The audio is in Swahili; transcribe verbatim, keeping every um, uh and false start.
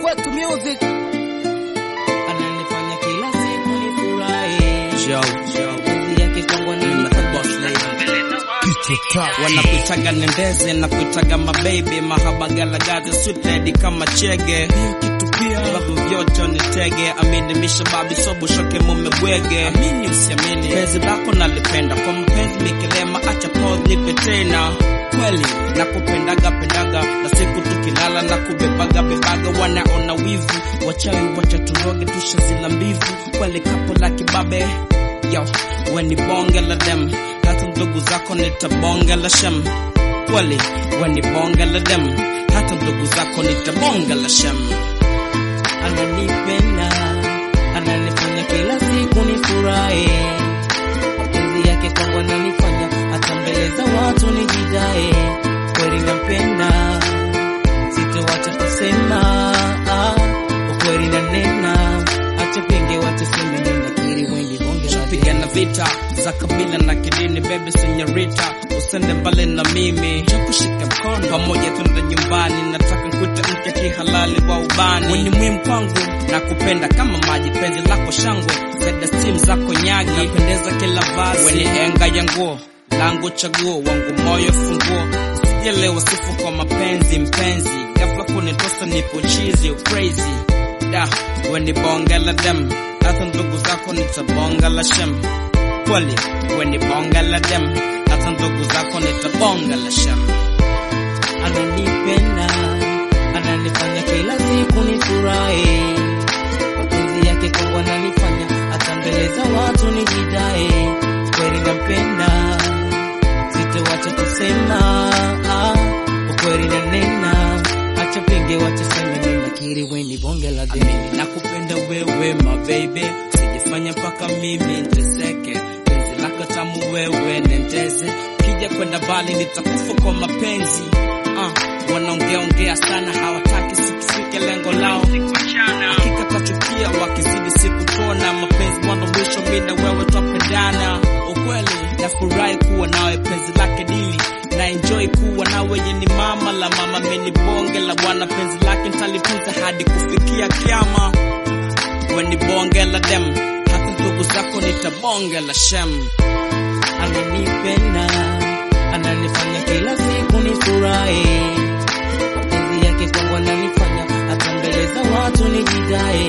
Kwetu Music ananifanya kila siku nifurahi. Show Kazi yake kwangu ni boss lady. Wanakuitaga nendeze na kuitaga mababy, mahaba galagaze sweet lady kama chege. Kitupia babu vyote nitege, amini misha babi sobu shoke mume bwege. Amini usiamini, penzi lako nalipenda, kwa mpenzi mikilema acha pause nipe tena. Kweli nakupendaga pendaga, na siku tukilala na kubebaga bebaga, wanaona wivu wachawi wacha turoge tushazila mbivu. Kweli kapo la kibabe yo, weni bonge la dem, hata ndugu zako nitabonge la shem. Kweli weni bonge la dem, hata ndugu zako nitabonge la shem. Ananipenda, ananifanya kila siku nifurahi. Kazi yake kwangu ananifanya hata mbele za watu nijidae. Kweli nampenda, sitowacha kusema ukweli na nena, acha penge watu sema ninakiri wengi bonge la pigana vita za kabila na kidini, baby senyorita usende mbali na mimi, kushika mkono pamoja twende nyumbani. Nataka nkute mke kihalali wa ubani, wewe ni muhimu kwangu na kupenda kama maji, penzi lako shangwe zeda steam zako nyagi, napendeza kila vazi, wewe ni enga ya nguo langu chaguo, wangu moyo funguo. Usijelewa sifu kwa mapenzi mpenzi, ghafla kunitosa nipo cheesy crazy. Da, wewe ni bonge la dem, hata ndugu zako nitabonga la shem. Kweli wewe ni bonge la dem, hata ndugu zako nitabonga la shem. Ananipenda, ananifanya kila siku nifurahi. Kazi yake kwangu ananifanya hata mbele za watu nijidae. Kweli nampenda, sitowacha kusema ukweli na nena, acha penge watu sema ninakiri weni bonge la dem. Nakupenda wewe my baby, sijifanya paka mimi niteseke, penzi lako tamu wewe nendeze, kija kwenda bali nitakufa kwa mapenzi. Uh, wanaongea ongea sana, hawataki sikifike lengo lao, hakika tachukia wakizidi siku tona. Mapenzi mwanzo mwisho mimi na wewe tupendana. Ukweli nafurahi kuwa nawe, penzi lake dili na enjoy kuwa nawe, yeye ni mama la mama, mimi bonge la bwana, penzi lake nitalitunza hadi kufikia kiama. Wewe ni bonge la dem, hata ndugu zako nitabonge la shem. Ananipenda, ananifanya kila siku nifurahi. Kazi yake kwangu ananifanya hata mbele za watu nijidae.